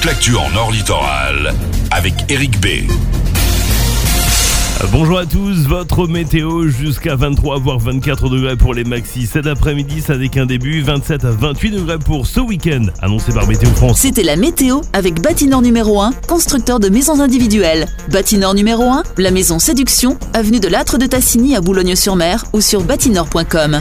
toute l'actu en Nord Littoral avec Eric B. Bonjour à tous, votre météo jusqu'à 23 voire 24 degrés pour les maxis cet après-midi, ça n'est qu'un début, 27 à 28 degrés pour ce week-end, annoncé par Météo France. C'était la météo avec Bâtinor numéro 1, constructeur de maisons individuelles. Bâtinor numéro 1, la maison Séduction, avenue de l'Âtre de Tassigny à Boulogne-sur-Mer ou sur bâtinor.com.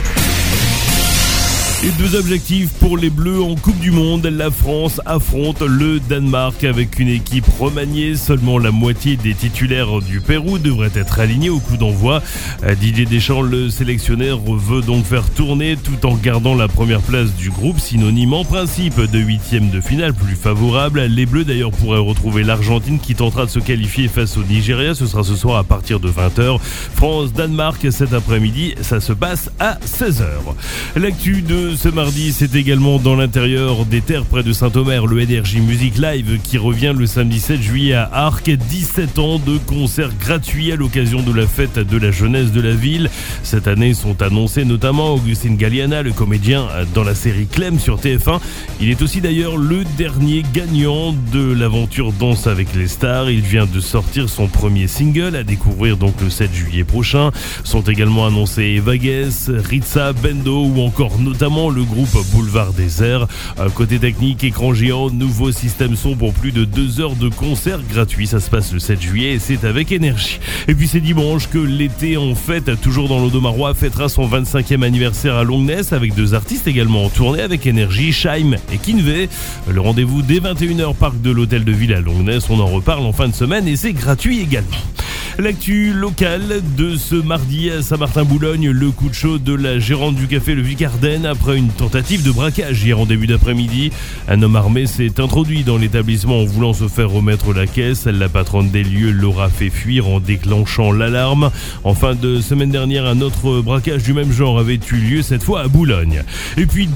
Et deux objectifs pour les Bleus en Coupe du Monde. La France affronte le Danemark avec une équipe remaniée. Seulement la moitié des titulaires du Pérou devraient être alignés au coup d'envoi. Didier Deschamps, le sélectionneur, veut donc faire tourner tout en gardant la première place du groupe, synonyme en principe de huitième de finale plus favorable. Les Bleus d'ailleurs pourraient retrouver l'Argentine qui tentera de se qualifier face au Nigeria. Ce sera ce soir à partir de 20h. France-Danemark cet après-midi, ça se passe à 16h. L'actu de ce mardi, c'est également dans l'intérieur des terres près de Saint-Omer, le Energy Music Live qui revient le samedi 7 juillet à Arques. 17 ans de concerts gratuits à l'occasion de la fête de la jeunesse de la ville. Cette année sont annoncés notamment Augustin Galliana, le comédien dans la série Clem sur TF1. Il est aussi d'ailleurs le dernier gagnant de l'aventure Danse avec les stars. Il vient de sortir son premier single à découvrir donc le 7 juillet prochain. Sont également annoncés Eva Guess, Ritza, Bendo ou encore notamment le groupe Boulevard Désert. Côté technique, écran géant, nouveau système son pour plus de 2 heures de concert gratuit. Ça se passe le 7 juillet et c'est avec énergie. Et puis c'est dimanche que l'été en fête, toujours dans l'Audomarois, fêtera son 25e anniversaire à Longnes avec deux artistes également en tournée avec énergie, Scheim et Kinvey. Le rendez-vous dès 21h, parc de l'Hôtel de Ville à Longnes. On en reparle en fin de semaine et c'est gratuit également. L'actu locale de ce mardi à Saint-Martin-Boulogne, le coup de chaud de la gérante du café Le Vicardène après une tentative de braquage hier en début d'après-midi. Un homme armé s'est introduit dans l'établissement en voulant se faire remettre la caisse. La patronne des lieux l'aura fait fuir en déclenchant l'alarme. En fin de semaine dernière, un autre braquage du même genre avait eu lieu, cette fois à Boulogne. Et puis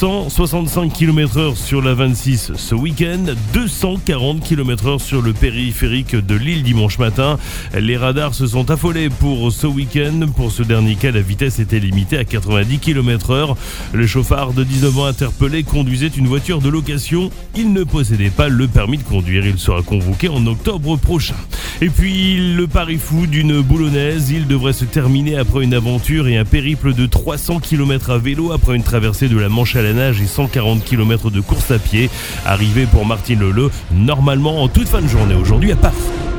265 km/h sur la 26 ce week-end, 240 km/h sur le périphérique de Lille dimanche matin. Les radars se sont affolés pour ce week-end. Pour ce dernier cas, la vitesse était limitée à 90 km/h. Le chauffard de 19 ans interpellé conduisait une voiture de location. Il ne possédait pas le permis de conduire. Il sera convoqué en octobre prochain. Et puis, le pari fou d'une boulonnaise. Il devrait se terminer après une aventure et un périple de 300 km à vélo après une traversée de la Manche à la nage et 140 km de course à pied. Arrivé pour Martine Leleu, normalement en toute fin de journée aujourd'hui à Paf.